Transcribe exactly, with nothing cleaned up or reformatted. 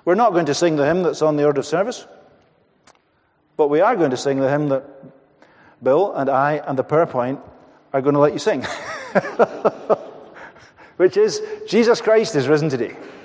We're not going to sing the hymn that's on the order of service, but we are going to sing the hymn that Bill and I and the PowerPoint are going to let you sing, which is, Jesus Christ is risen today.